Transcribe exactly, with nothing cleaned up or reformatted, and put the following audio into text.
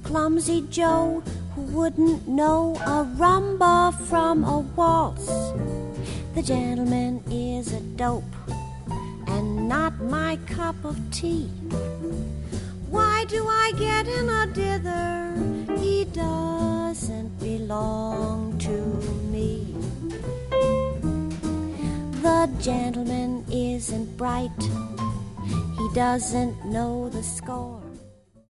Clumsy Joe, who wouldn't know a rumba from a waltz. The gentleman is a dope and not my cup of tea. Why do I get in a dither? He doesn't belong to me. The gentleman isn't bright, he doesn't know the score.